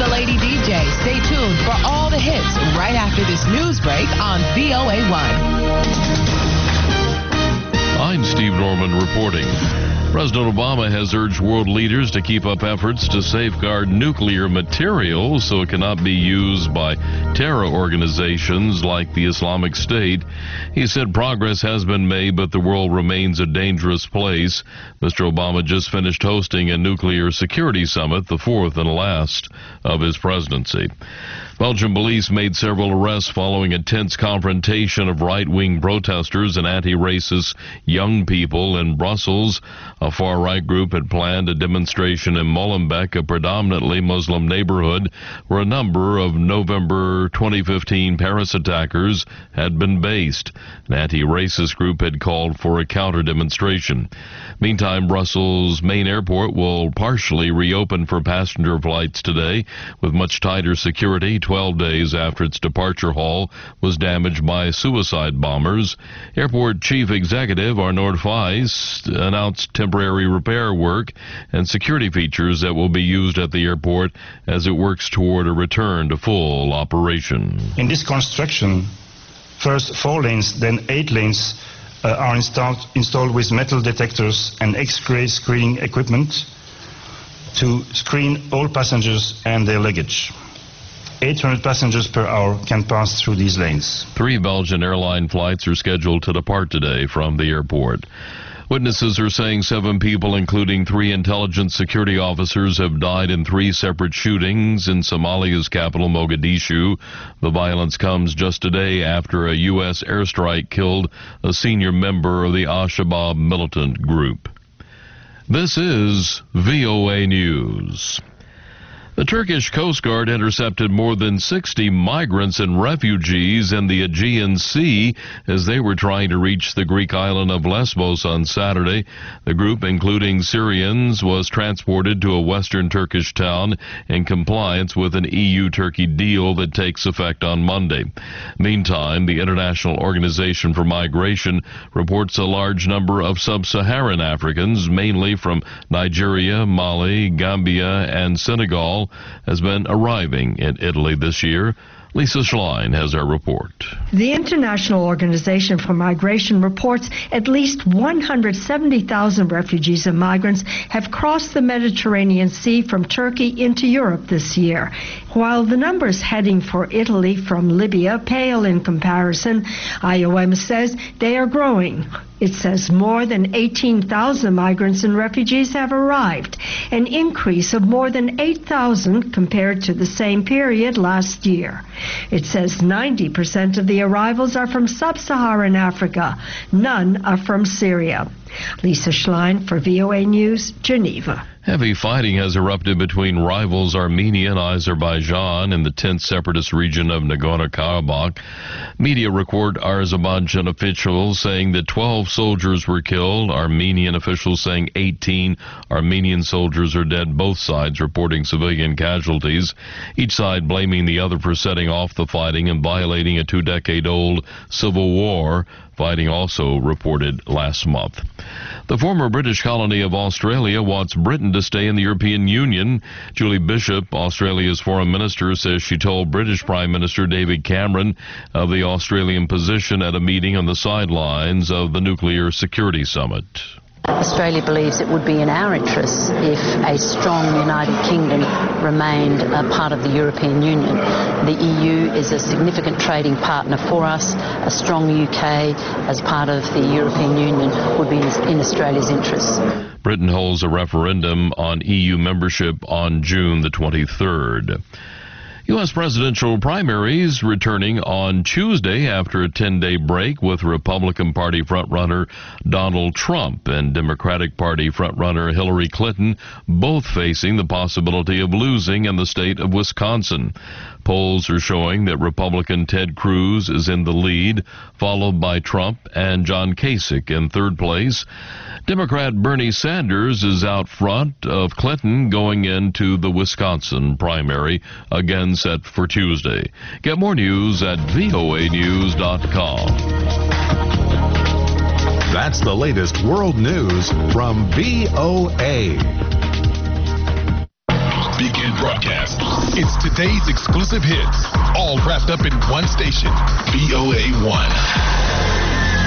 the Lady DJ. Stay tuned for all the hits right after this news break on VOA1. I'm Steve Norman reporting. President Obama has urged world leaders to keep up efforts to safeguard nuclear material so it cannot be used by terror organizations like the Islamic State. He said progress has been made, but the world remains a dangerous place. Mr. Obama just finished hosting a nuclear security summit, the fourth and last of his presidency. Belgian police made several arrests following a tense confrontation of right-wing protesters and anti-racist young people in Brussels. A far-right group had planned a demonstration in Molenbeek, a predominantly Muslim neighborhood, where a number of November 2015 Paris attackers had been based. An anti-racist group had called for a counter-demonstration. Meantime, Brussels' main airport will partially reopen for passenger flights today, with much tighter security 12 days after its departure hall was damaged by suicide bombers. Airport Chief Executive Arnold Feist announced temporary repair work and security features that will be used at the airport as it works toward a return to full operation. In this construction, first 4 lanes, then 8 lanes are installed with metal detectors and X-ray screening equipment to screen all passengers and their luggage. 800 passengers per hour can pass through these lanes. 3 Belgian airline flights are scheduled to depart today from the airport. Witnesses are saying 7 people, including 3 intelligence security officers, have died in 3 separate shootings in Somalia's capital, Mogadishu. The violence comes just a day after a U.S. airstrike killed a senior member of the Al-Shabaab militant group. This is VOA News. The Turkish Coast Guard intercepted more than 60 migrants and refugees in the Aegean Sea as they were trying to reach the Greek island of Lesbos on Saturday. The group, including Syrians, was transported to a western Turkish town in compliance with an EU-Turkey deal that takes effect on Monday. Meantime, the International Organization for Migration reports a large number of sub-Saharan Africans, mainly from Nigeria, Mali, Gambia, and Senegal, has been arriving in Italy this year. Lisa Schlein has our report. The International Organization for Migration reports at least 170,000 refugees and migrants have crossed the Mediterranean Sea from Turkey into Europe this year. While the numbers heading for Italy from Libya pale in comparison, IOM says they are growing. It says more than 18,000 migrants and refugees have arrived, an increase of more than 8,000 compared to the same period last year. It says 90% of the arrivals are from sub-Saharan Africa. None are from Syria. Lisa Schlein for VOA News, Geneva. Heavy fighting has erupted between rivals Armenia and Azerbaijan in the tense separatist region of Nagorno-Karabakh. Media record Azerbaijan officials saying that 12 soldiers were killed, Armenian officials saying 18 Armenian soldiers are dead, both sides reporting civilian casualties, each side blaming the other for setting off the fighting and violating a 2-decade-old civil war. Fighting also reported last month. The former British colony of Australia wants Britain to stay in the European Union. Julie Bishop, Australia's foreign minister, says she told British Prime Minister David Cameron of the Australian position at a meeting on the sidelines of the Nuclear Security Summit. Australia believes it would be in our interests if a strong United Kingdom remained a part of the European Union. The EU is a significant trading partner for us. A strong UK as part of the European Union would be in Australia's interests. Britain holds a referendum on EU membership on June the 23rd. U.S. presidential primaries returning on Tuesday after a 10-day break, with Republican Party frontrunner Donald Trump and Democratic Party frontrunner Hillary Clinton both facing the possibility of losing in the state of Wisconsin. Polls are showing that Republican Ted Cruz is in the lead, followed by Trump and John Kasich in third place. Democrat Bernie Sanders is out front of Clinton going into the Wisconsin primary, again set for Tuesday. Get more news at voanews.com. That's the latest world news from VOA. Begin weekend broadcast. It's today's exclusive hits, all wrapped up in one station, VOA 1.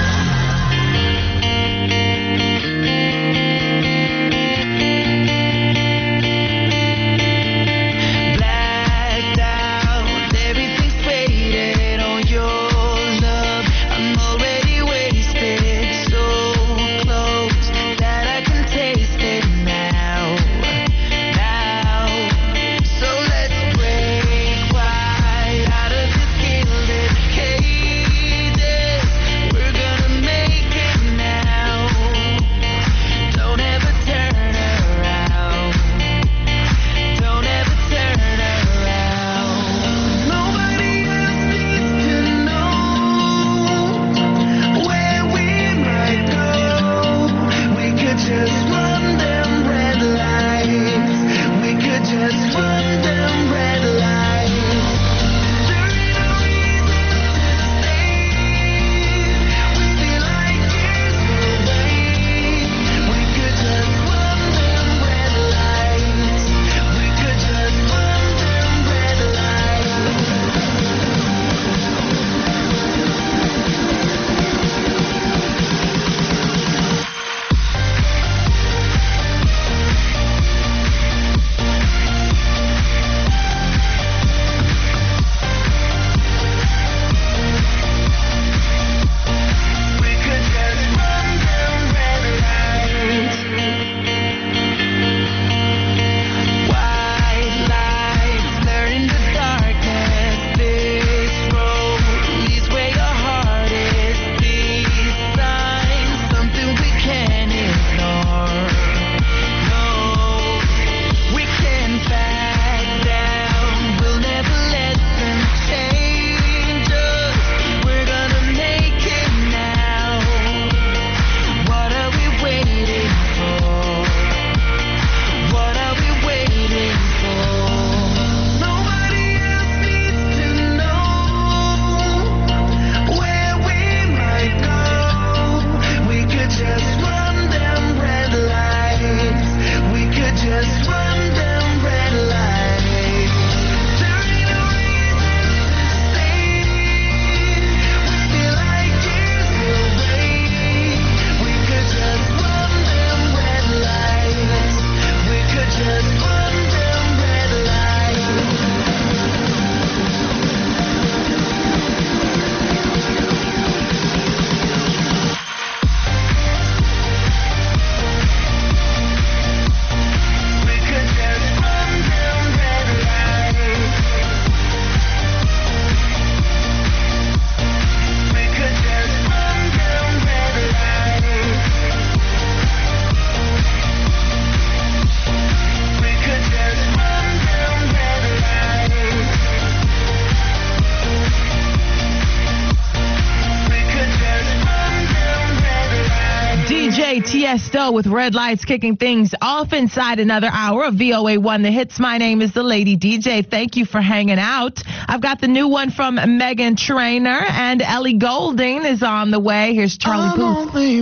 Tiesto with Red Lights kicking things off inside another hour of VOA 1 The Hits. My name is the Lady DJ. Thank you for hanging out. I've got the new one from Meghan Trainor, and Ellie Goulding is on the way. Here's Charlie Puth. I'm only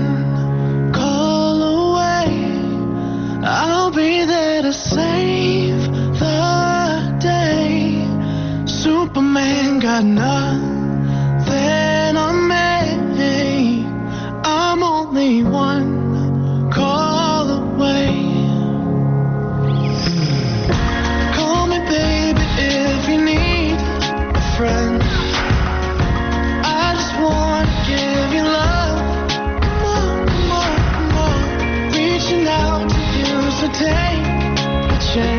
one call away. I'll be there to save the day. Superman got nothing on me. I'm only one call away. Call me baby if you need a friend. I just want to give you love, more. Reaching out to you, so take a chance.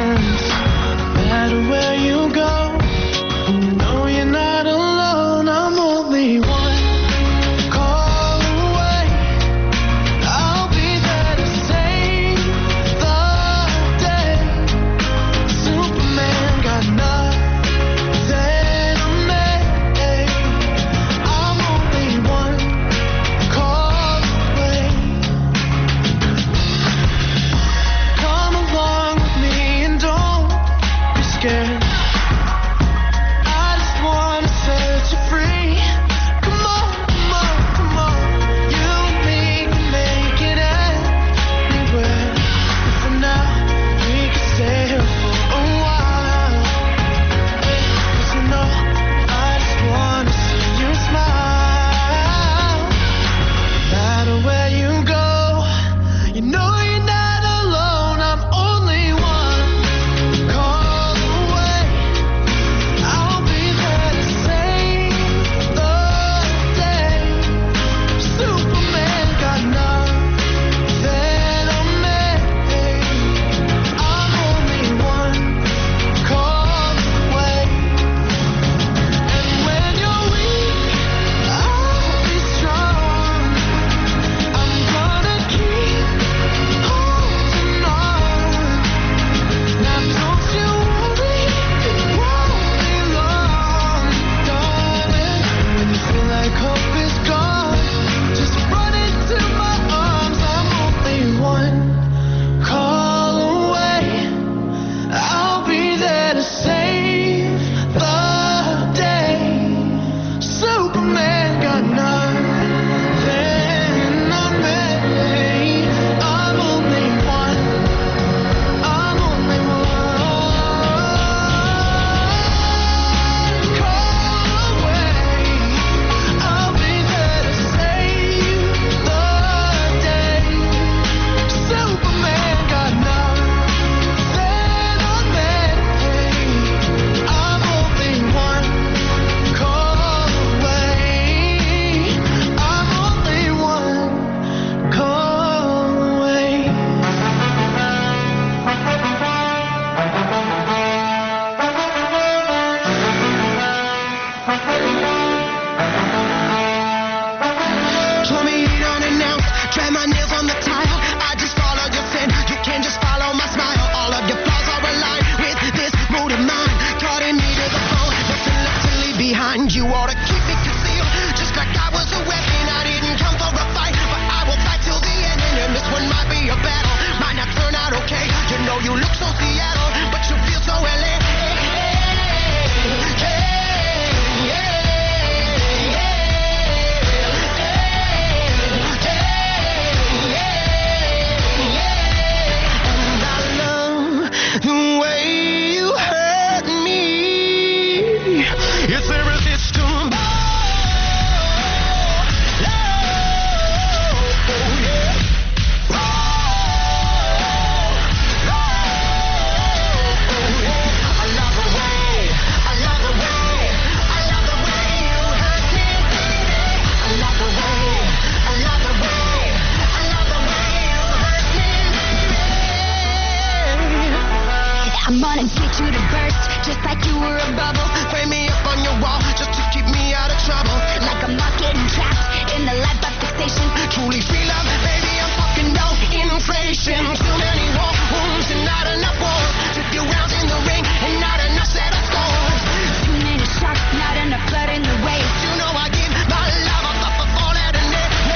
come on and get you to burst, just like you were a bubble. Frame me up on your wall just to keep me out of trouble. Like I'm not getting trapped in the life of fixation. Truly feel love, baby, I'm fucking no inflation. Too many war wounds and not enough war. Took you rounds in the ring and not enough set of scores. Too many shots, not enough blood in the waves. You know I give my love up for that and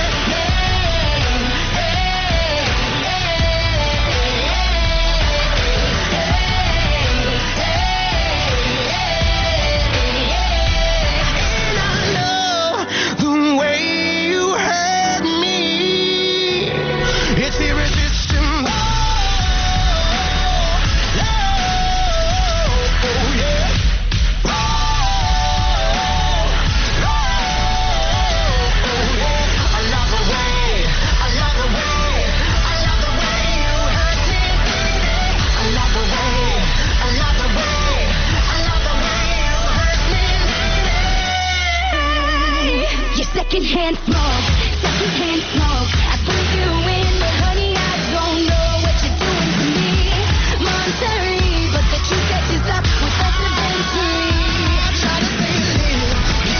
secondhand smoke, secondhand smoke. I put you in, but honey, I don't know what you're doing to me. Monterey, but the truth catches up with us eventually. try to stay lit,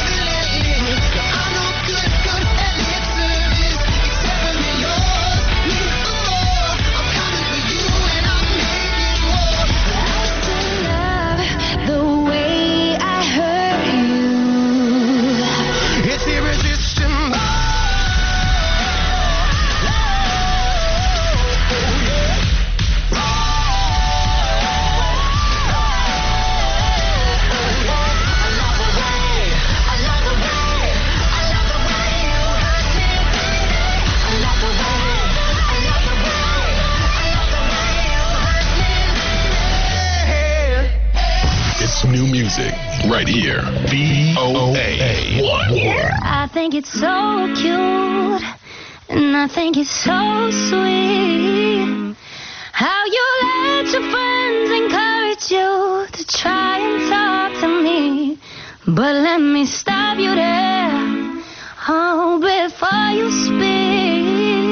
I know good at lip service, except for me, yours. Need more, I'm coming for you and I'm making more. I still love the way I hurt you. It's irresistible. It's new music right here. VOA 1. I think it's so cute, and I think it's so sweet how you let your friends encourage you to try and talk to me. But let me stop you there, oh, before you speak.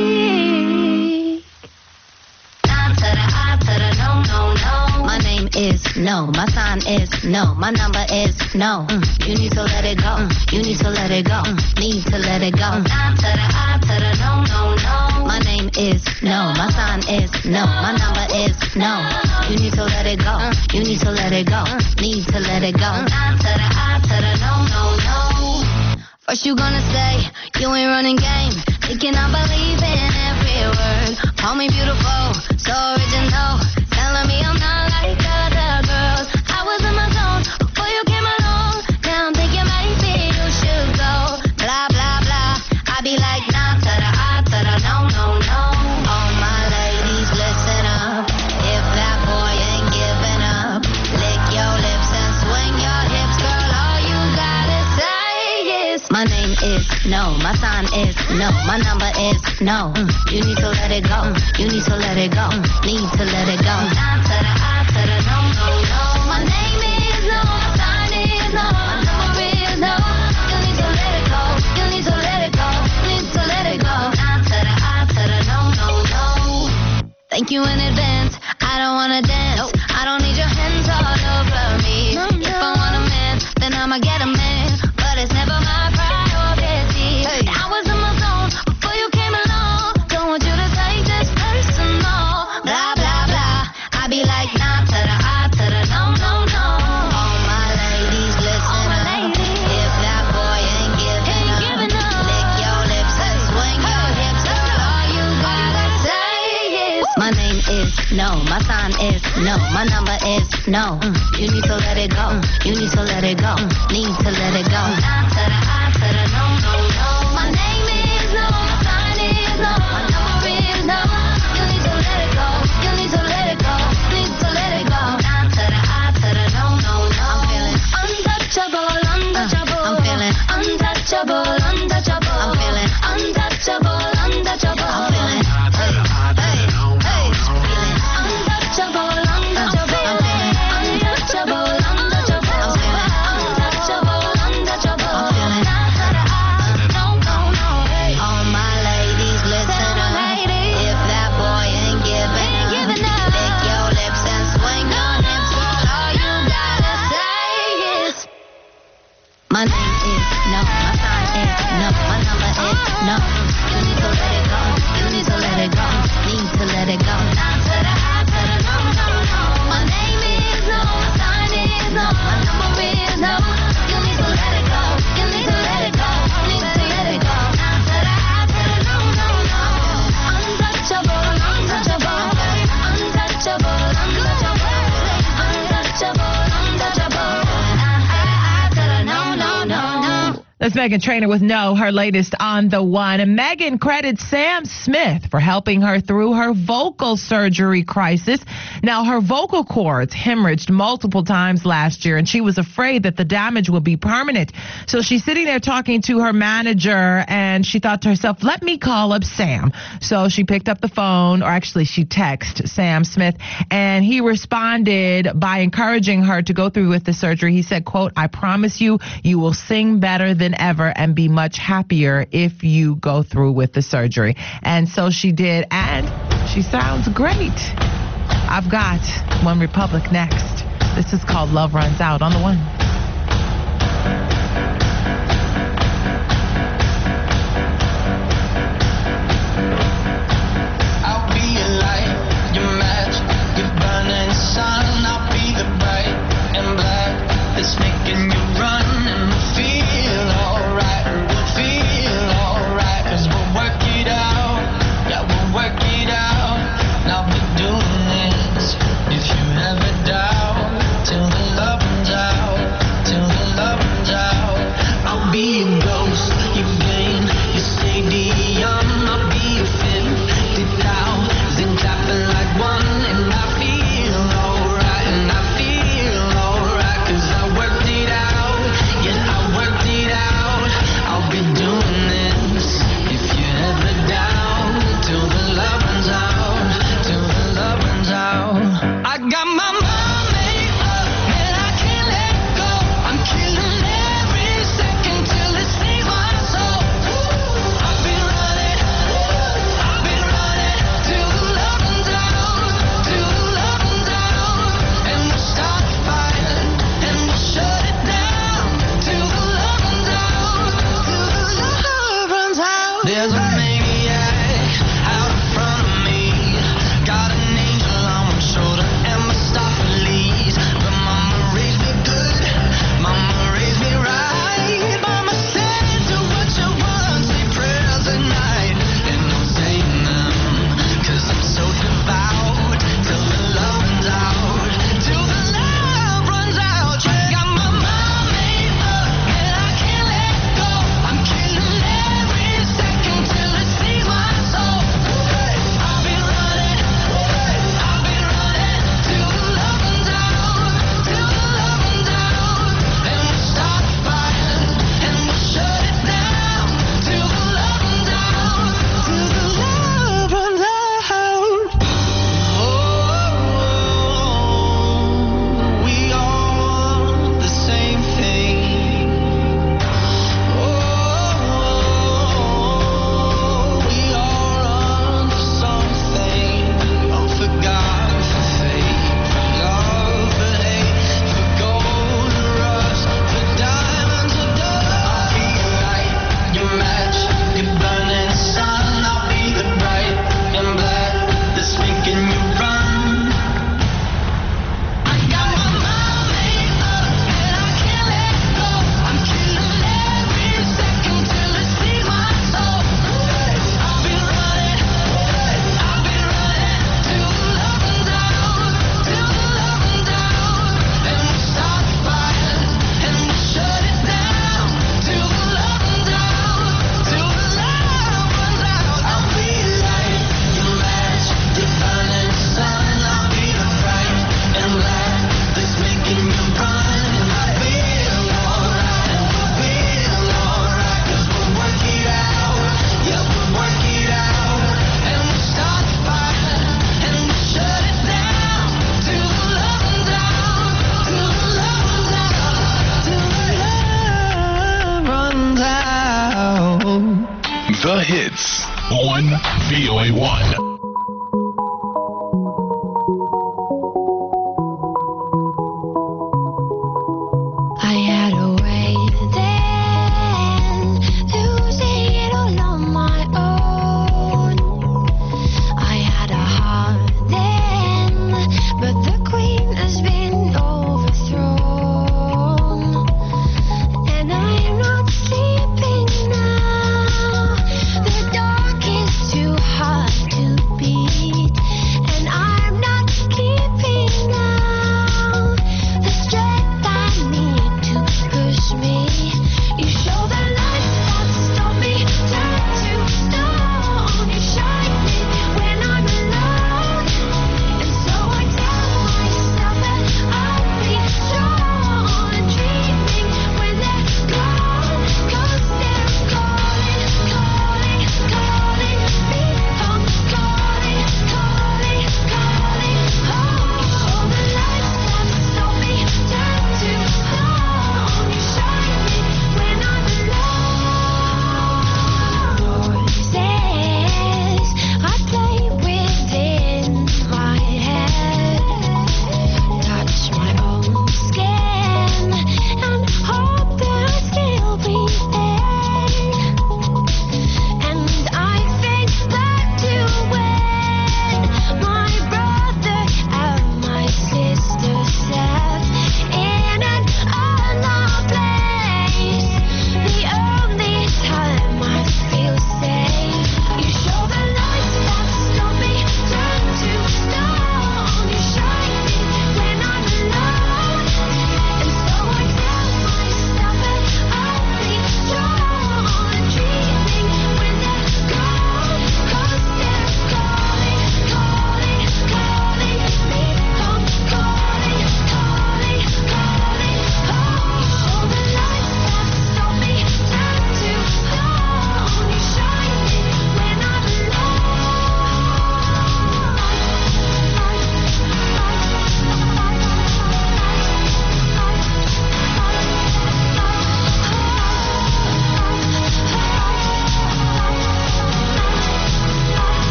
I to the I to the no, no, no. My name is no, my sign is no, my number is no. You need to let it go, you need to let it go, need to let it go. I to the I to the no, no, no. My name is no, my sign is no, my number is no. You need to let it go, you need to let it go, need to let it go. I to the no, no, no. First you gonna say you ain't running game, thinking I believe in every word. Call me beautiful, so original, telling me I'm not like other girls. I was in my zone before you came along. Now I'm thinking maybe you should go. Blah blah blah. I be like nah to the I to the no no no. All my ladies listen up. If that boy ain't giving up, lick your lips and swing your hips, girl. All you gotta say is my name is no, my sign is no, my number is no. You need to let it go, you need to let it go, need to let it go. Nah to the I to the no no no. My name is no, my sign is no, my number is no. You need to let it go, you need to let it go, need to let it go. Nah to the I to the no no no. Thank you in advance, I don't wanna dance, I don't need your hands all over me. If I want a man, then I'ma get a man, but it's never my priority. I was in my zone before you came along, don't want you to take this personal. Blah blah blah, I be like nah to the I to the no no no. All my ladies listen up. If that boy ain't giving up, lick your lips and swing your hips. All you gotta say is my name is no, my sign is no, my number is no. You need to let it go, you need to let it go, need to let it go. Nah to the I to the no no no. My name is no, my sign is no, my number is no. You need to let it go, you need to let it go, need to let it go. Nah to the I to the no no no. I'm feeling untouchable, untouchable. I'm feeling untouchable, untouchable. I'm feeling untouchable, untouchable. I'm feeling hey hey hey. Feeling untouchable, untouchable. I'm feeling untouchable, untouchable. I'm feeling untouchable, untouchable. I'm feeling nah to the I, no That's Meghan Trainor with No, her latest on The One. And Meghan credits Sam Smith for helping her through her vocal surgery crisis. Now, her vocal cords hemorrhaged multiple times last year, and she was afraid that the damage would be permanent. So she's sitting there talking to her manager, and she thought to herself, let me call up Sam. So she picked up the phone, or actually she texted Sam Smith, and he responded by encouraging her to go through with the surgery. He said, quote, I promise you, you will sing better than ever and be much happier if you go through with the surgery. And so she did, and she sounds great. I've got One Republic next. This is called Love Runs Out on The One. I'll be a light, your match, your burning sun. I'll be the bright and black that's making you run, and we'll feel alright. We'll feel alright, 'cause we'll work it out. Yeah, we'll work it out. And I'll be doing this if you ever doubt, till the love runs out, till the love runs out. I'll be a ghost, you gain, you stadium. I'll be a 50,000 clapping like one, and I feel alright, and I feel alright, 'cause I worked it out, yeah, I worked it out. I'll be doing this if you ever doubt, till the love runs out, till the love runs out. I got my mind made up and I can't let go. I'm killing every second till it sees my soul. I've been running till the love runs out, till the love runs out. And we'll start a fire and we'll shut it down till the love runs out, till the love runs out. There's a maniac out in front of me, got an angel on one shoulder and Mephistopheles. But mama raised me good, mama raised me right. Mama said do what you want, say prayers at night, and I'm saying them 'cause I'm so devout, till the love runs out, till the love runs out. I got my mind made up and I can't let go. I'm killing every second till it sees my soul. I've been running till the love runs out, till the love runs out. And we'll start a fire and we'll shut it down till the love runs out, till the love runs out. Oh, we all the same thing. Oh, we all run for something. Oh, for God, for faith, for love, for hate, for gold, for rust, for diamonds, for dust. I'll be your light, your match, your burning sun. I'll be the bright and black that's making you run. I got my mind made up and I can't let go. I'm killing every second till it sees my soul. I've been running till the love runs out, till the love runs out. And we'll start a fire and we'll shut it down till the love runs out, till the love runs out. I'll be a light, your match, your burning sun. I'll be the bright and black that's making you run. And I feel alright, and we'll feel alright, 'cause we'll work it out, yeah, we'll work it out. And we'll start a fire and we'll shut it down till the love runs out, till the love runs out, till the love runs out. The hits on VOA1. I had a way then, losing it all on my own. I had a heart then, but the queen has been overthrown. And I'm not sleeping now. The dark is too hard to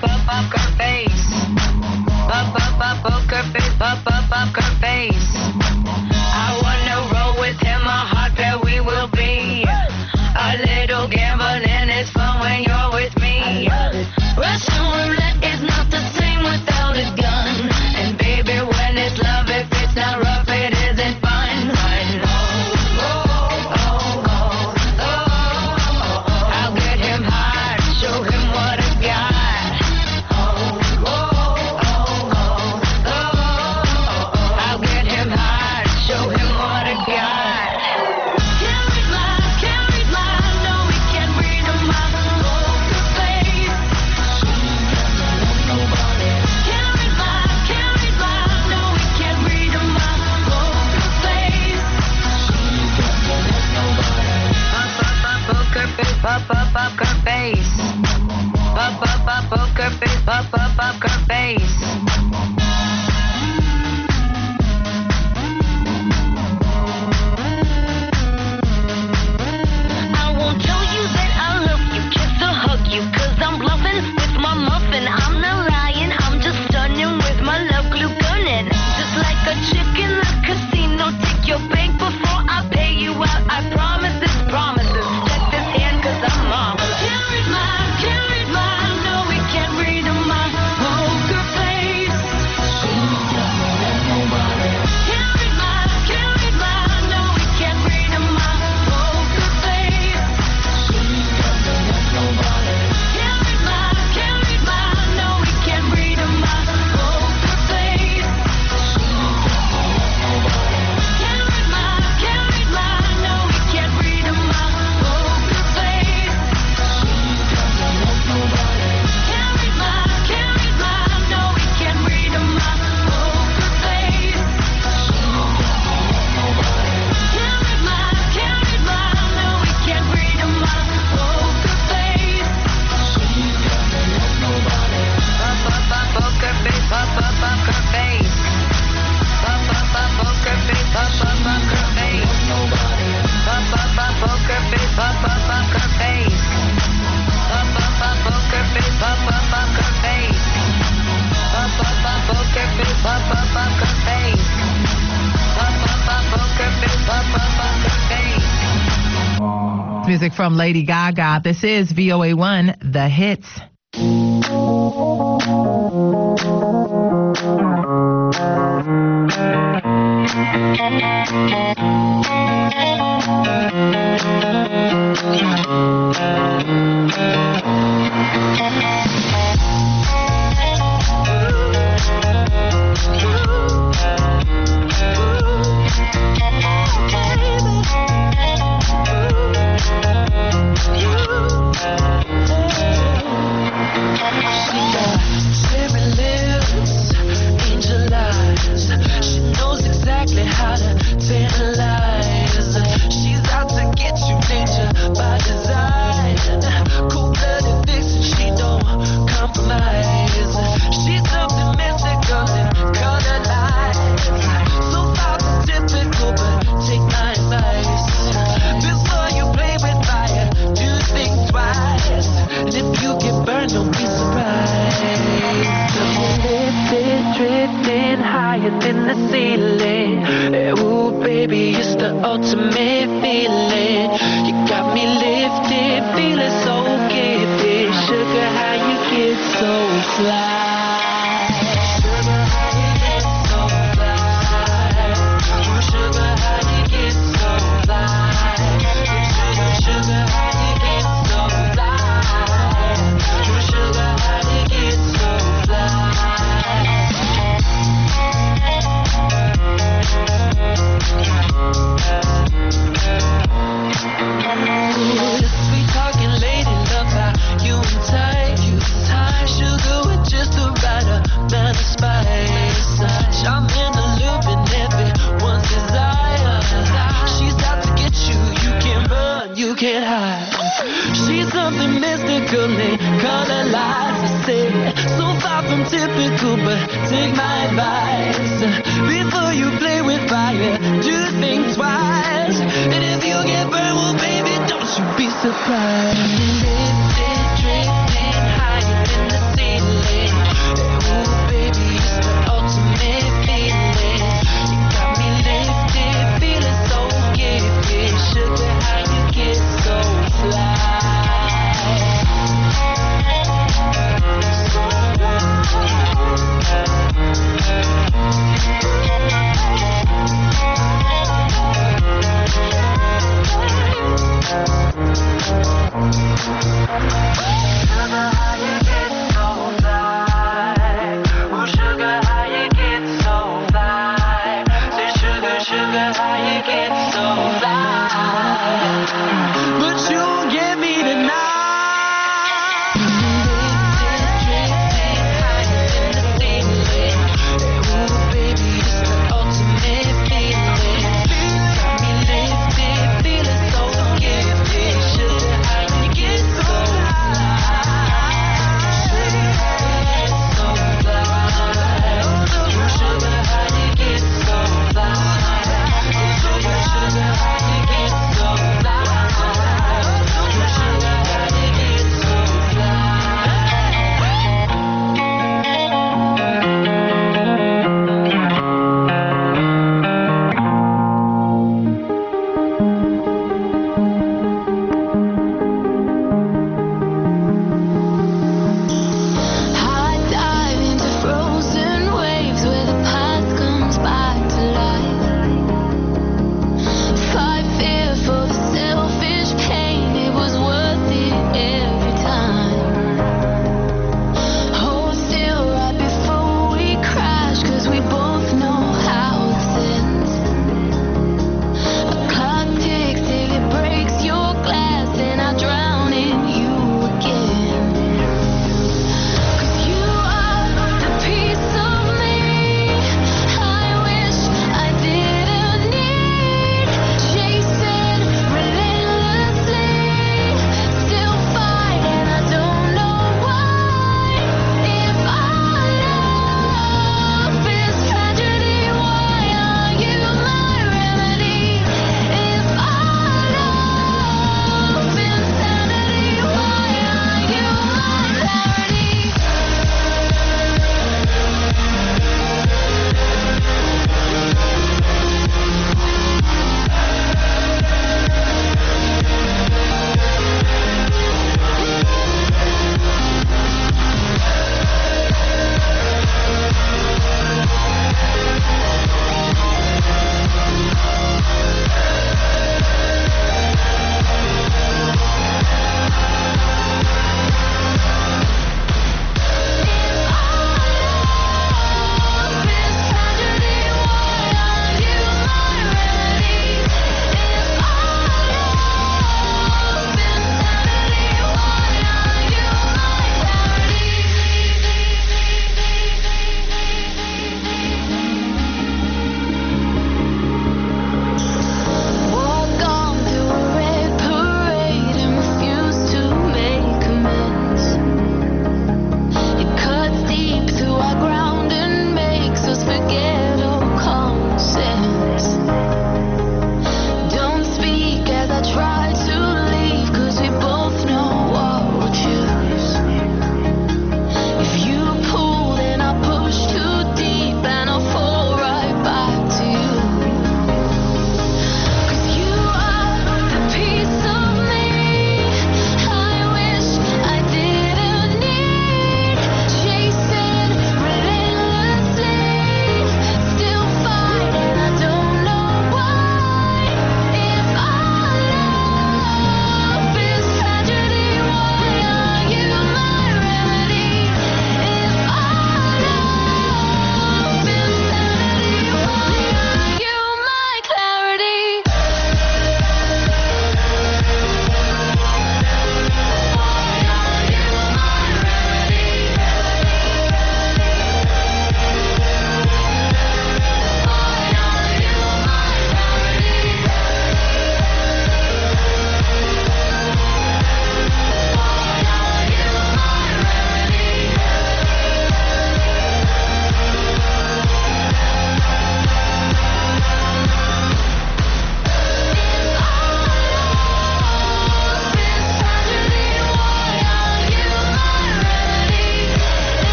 poker face. Poker face, poker face. I wanna roll with him, my heart that we will be. A little gambling is fun when you're with me. Russian roulette is not the same without a gun. And baby, when it's love, if it's not rough, it isn't fun. I'll get him high, show him what I got. I'll get him high, show him what I got. Can't read mine, no, we can't read him my poker face. Can't read mine, no, we can't read him my poker face. Poker face, poker face. Poker face, poker face. I won't tell you that I love you, kiss or hug you, 'cause I'm bluffing with my muffin. I'm not lying, I'm just stunning with my love glue gunning. Just like a chick in the casino, take your bank before I pay you out. I promise this promises. Check this hand 'cause I'm marvelous. Can't read mine, no, we can't read my poker face. Can't read mine, no, we can't read my poker face. Can't read mine, no, we can't read my poker face. Can't read mine, no, we can't read my poker face. Can't read mine, no, we can't read my poker face. Can't read mine, no, we can't read my poker face. Poker face, poker face. Poker face, poker face. Poker face, poker face. Poker face, poker face. Poker face, poker face. Poker face, poker face. Music from Lady Gaga. This is VOA1, The Hits. Surprised. Drifting higher than the ceiling.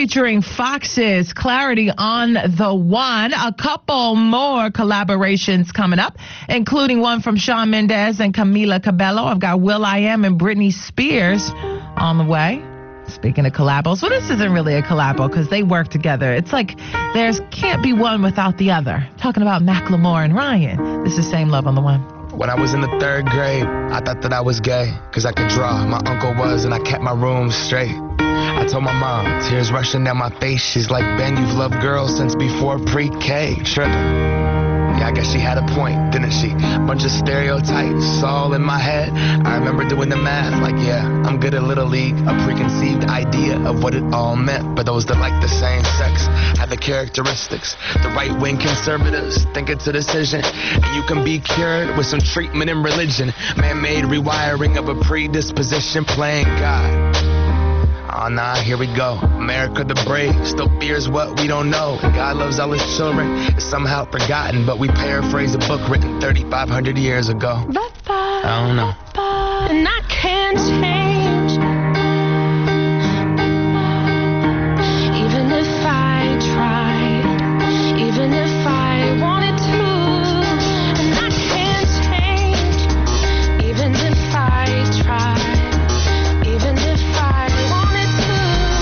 featuring Fox's Clarity on the One. A couple more collaborations coming up, including one from Shawn Mendes and Camila Cabello. I've got will.i.am and Britney Spears on the way. Speaking of collabos, well, this isn't really a collabo because they work together. It's like there's can't be one without the other. Talking about Macklemore and Ryan. This is Same Love on the One. When I was in the 3rd grade, I thought that I was gay, cause I could draw. My uncle was, and I kept my room straight. I told my mom, tears rushing down my face. She's like, Ben, you've loved girls since before pre-K. Tripping. Yeah, I guess she had a point, didn't she? Bunch of stereotypes all in my head. I remember doing the math, like, yeah, I'm good at Little League. A preconceived idea of what it all meant. But those that like the same sex have the characteristics. The right-wing conservatives think it's a decision. And you can be cured with some treatment and religion. Man-made rewiring of a predisposition, playing God. Oh, nah, here we go. America the brave still fears what we don't know. And God loves all his children. It's somehow forgotten, but we paraphrase a book written 3,500 years ago. I don't know. And I can't change. Even if I tried, even if I wanted to. And I can't change. Even if I tried, even if I wanted to.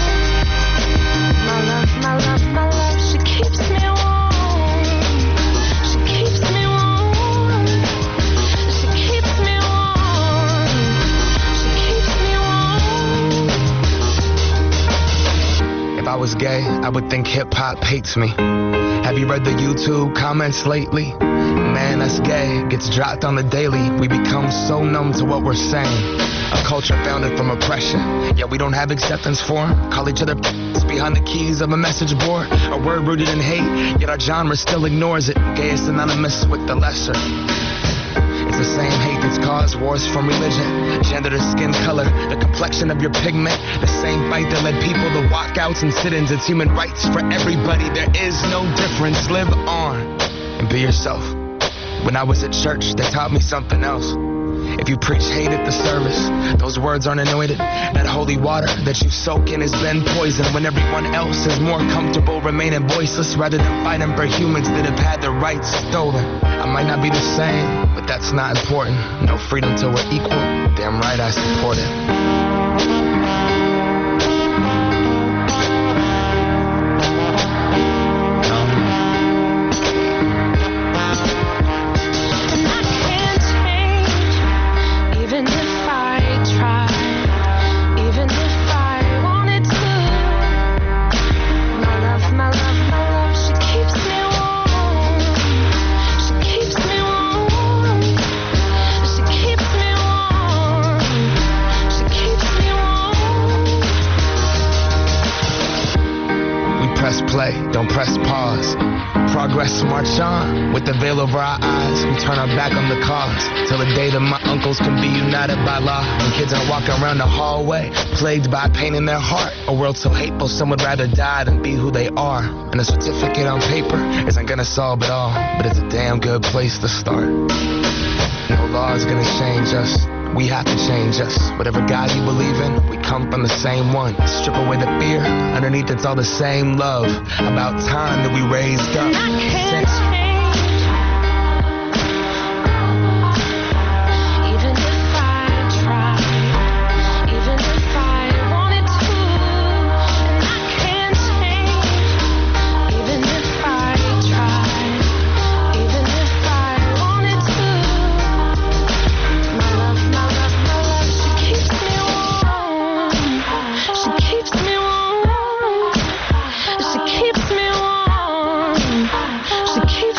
My love, she keeps me warm. She keeps me warm. She keeps me warm. She keeps me warm. If I was gay, I would think hip-hop hates me. Have you read the YouTube comments lately? Man, that's gay. Gets dropped on the daily. We become so numb to what we're saying. A culture founded from oppression. Yeah, we don't have acceptance for 'em. Call each other behind the keys of a message board. A word rooted in hate, yet our genre still ignores it. Gay is synonymous with the lesser. It's the same hate that's caused wars from religion, gender to skin color, the complexion of your pigment. The same fight that led people to walkouts and sit-ins. It's human rights for everybody. There is no difference. Live on and be yourself. When I was at church, they taught me something else. If you preach hate at the service, those words aren't anointed. That holy water that you soak in has been poisoned when everyone else is more comfortable remaining voiceless rather than fighting for humans that have had their rights stolen. I might not be the same, but that's not important. No freedom till we're equal. Damn right I support it. Play, don't press pause. Progress march on with the veil over our eyes. We turn our back on the cause till the day that my uncles can be united by law. When kids are walking around the hallway plagued by pain in their heart. A world so hateful some would rather die than be who they are. And a certificate on paper isn't gonna solve it all, but it's a damn good place to start. No law is gonna change us. We have to change us. Whatever God you believe in, we come from the same one. Strip away the fear, underneath it's all the same love. About time that we raised up. She keeps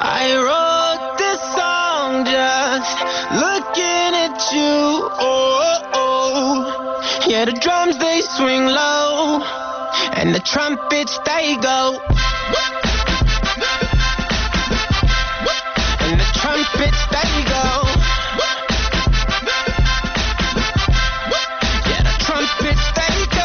I wrote this song just looking at you. Oh, yeah, the drums they swing low, and the trumpets they go. And the trumpets they go. Yeah, the trumpets they go.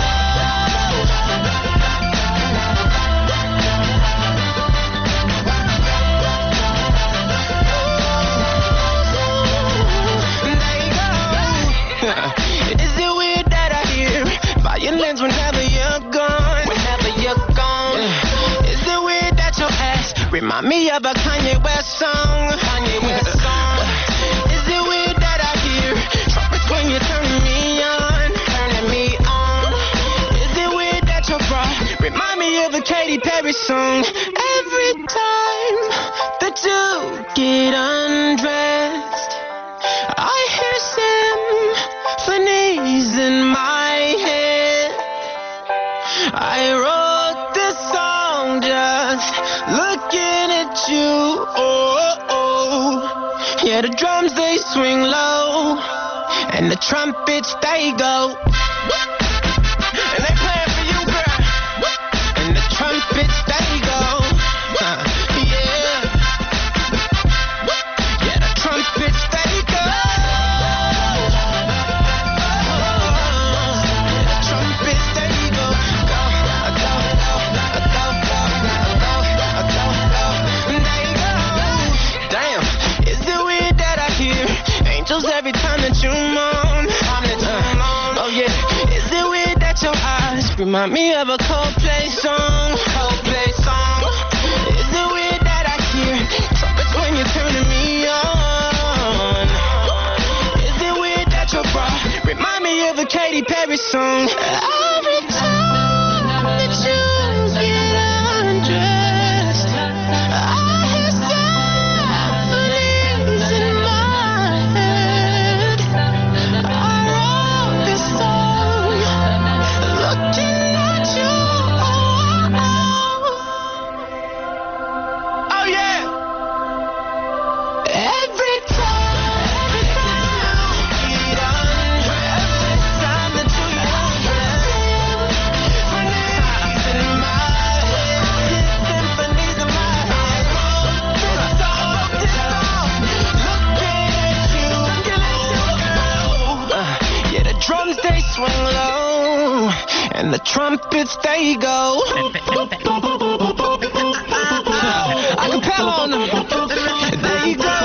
Is it weird that I hear violins whenever you're gone? Whenever you're gone. Is it weird that your ass remind me of a Kanye West song? Kanye West song. Is it weird that I hear trumpets when you're turning me on? Turning me on. Is it weird that your bra remind me of a Katy Perry song? Every time that you get undressed, I hear symphonies in my head. I wrote this song just looking at you. Oh, yeah, the drums they swing low, and the trumpets they go. And they playing for you, girl. And the trumpets they go. Yeah. Yeah, the trumpets they go. The trumpets they go. Go, go, go, go, go, go, go. They go. Damn, is it weird that I hear angels every time that you moan? Oh yeah, is it weird that your eyes remind me of a Coldplay song? Coldplay song. Is it weird that I hear trumpets when you're turning me on? Is it weird that your bra remind me of a Katy Perry song? Every time that you get undressed, I hear symphonies in my head. I wrote this song looking at you. Oh yeah. Every time you get undressed, every time that you get undressed, symphonies in my head, symphonies in my head. This song, looking at you. Yeah, the drums they swing low, and the trumpets they go. Acapella on them. There you go.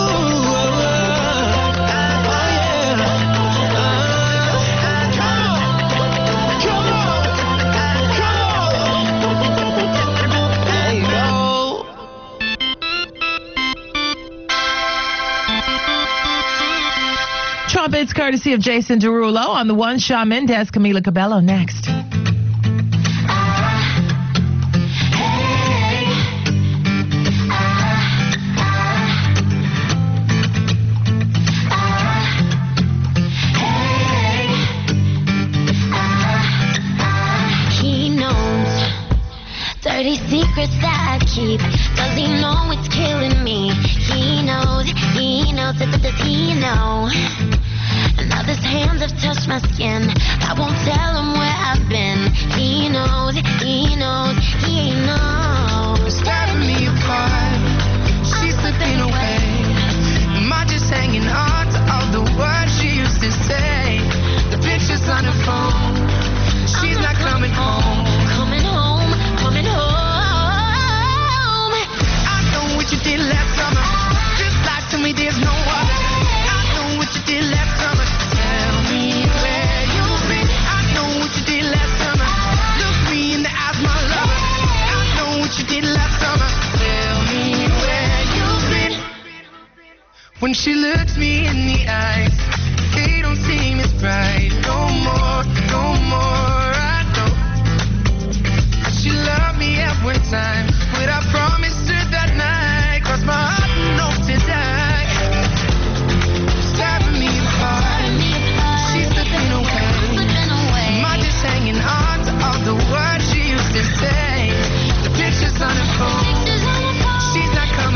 There you go. Trumpets courtesy of Jason Derulo. On the one, Shawn Mendes, Camila Cabello next. He knows dirty secrets that I keep. Does he know it's killing me? He knows, does he know? And now his hands have touched my skin. I won't tell him where I've been. He knows, he knows. Tearing me apart, she's slipping away. Am I just hanging on to all the words she used to say? The pictures on her phone, she's not coming home. Coming home, coming home. I know what you did last summer. Just lie to me, there's no other. I know what you did last summer. Tell me where you've been. I know what you did last summer. Look me in the eyes, my lover. I know what you did last summer. Tell me where you've been. When she looks me in the eyes, they don't seem as bright. No more, no more. I know she loved me at one time, but I promised her that night. 'Cause my heart knows to die. Stabbing me apart, she's slipping away. Am I just hanging on to all the words she used to say? The pictures on her phone, she's not coming.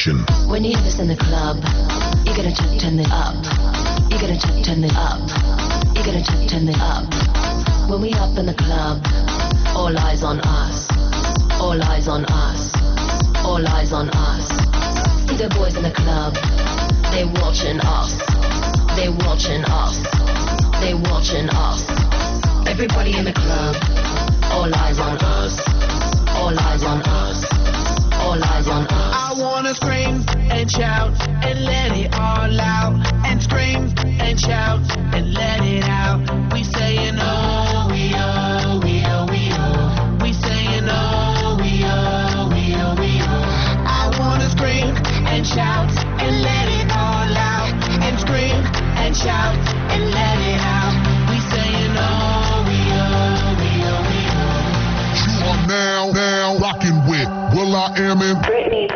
action. When you hear this in the club, you gotta turn it up. You gotta turn it up. You gotta turn it up. When we up in the club, all eyes on us. All eyes on us. All eyes on us. See the boys in the club, they watching us. They watching us. They watching us. Everybody in the club, all eyes on us. All eyes on us. All eyes on us. I wanna scream and shout and let it all out. And scream and shout and let it out. We saying oh, we oh, we oh, we oh. We saying oh, we oh, we oh, we oh. I wanna scream and shout and let it all out. And scream and shout and let it out. We saying oh, we oh, we oh, we oh. You are now rocking with will.i.am in Britney.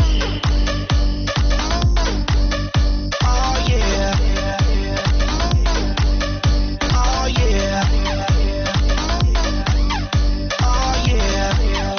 Oh yeah. Oh yeah. Oh yeah.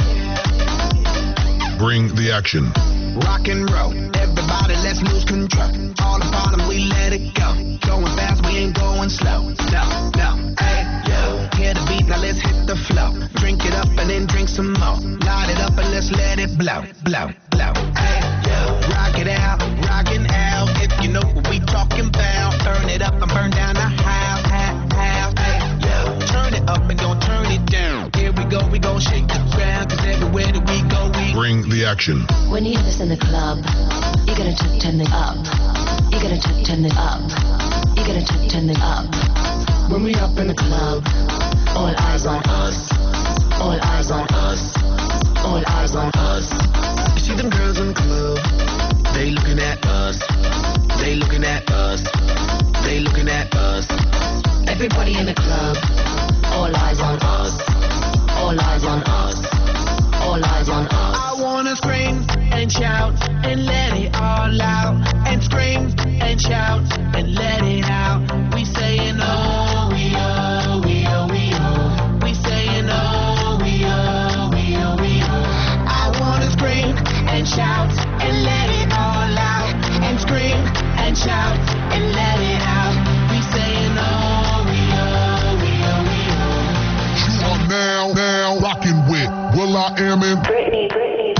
Bring the action. Rock and roll, everybody let's lose control. All the bottom we let it go. Going fast, we ain't going slow. No, hey, yo. Hear the beat, now let's hit the flow. Drink it up and then drink some more. Light it up and let's let it blow. Hey, yo. Rock it out, rockin' out. If you know what we talking about. Turn it up and burn down the house. Hey, yo. Turn it up and don't turn it down. Here we go shake the ground. Cause everywhere that we go, we Bring the action. When you hear this in the club, you gotta turn it up. You gotta turn it up. You gotta turn it up. When we up in the club, all eyes on us. All eyes on us. All eyes on us. You see them girls in the club, they looking at us. They looking at us. They looking at us. Everybody in the club, all eyes on us. All eyes on us. All eyes on us. I wanna scream and shout and let it all out. And scream and shout and let it out. We saying oh, we oh, we oh, we oh. We saying oh, we oh, we oh, we oh. I wanna scream and shout and let it all out. And scream and shout and let it out. We saying oh, we oh, we oh, we oh. You are now rocking with will.i.am in Britney.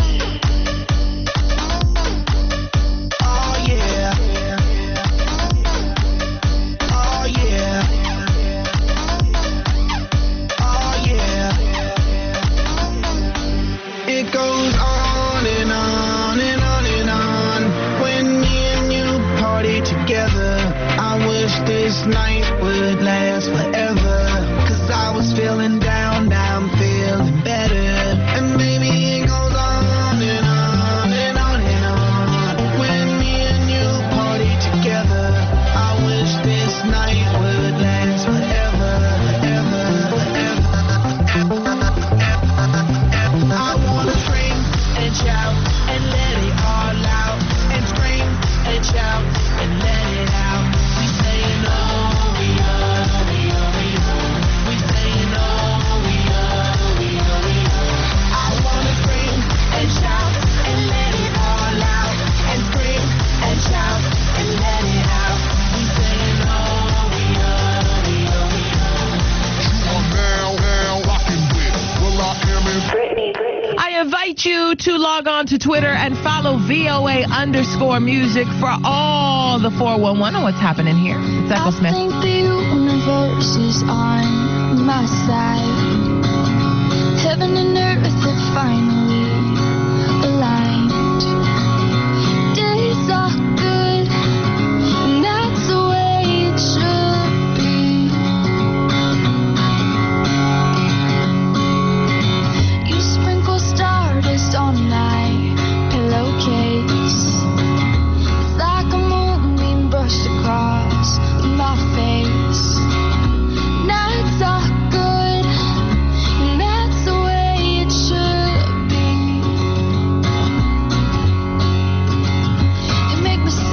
Oh yeah. Oh yeah. Oh yeah. It goes on and on and on and on. When me and you party together, I wish this night would last forever. Cause I was feeling down, now I'm feeling better. And maybe it goes on and on and on and on. When me and you party together, I wish this night would last forever, forever. I wanna scream and shout and let it all out. And scream and shout and let it out. We saying oh, we oh, we oh, we oh. We saying oh, we oh, we oh, we oh. I wanna scream and shout and let it all out. And scream and shout and let it out. We saying oh, we oh, we oh, we oh. You are now rocking with will.i.am in Britney. I invite you to log on to Twitter and follow VOA_music for all the 411 on what's happening here. It's Echo Smith. I think the universe is on my side. Heaven and earth have finally aligned. Days are good, and that's the way it should be. You sprinkle stardust on my pillowcase. It's like a moonbeam brushed across my face. Nights are good, and that's the way it should be. You make me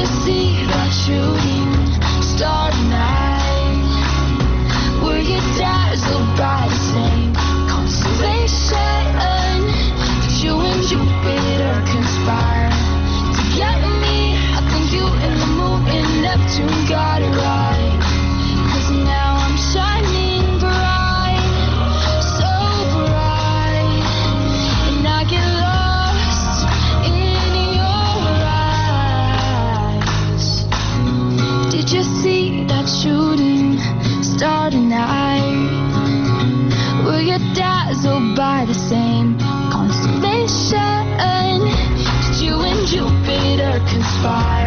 you see that shooting star tonight? Were you dazzled by the same constellation? Did you and Jupiter conspire to get me? I think you and the moon and Neptune got it right. 'Cause now I'm shining bright, so bright, and I get lost in your eyes. Did you see that shooting star tonight? Were you dazzled by the same constellation? Did you and Jupiter conspire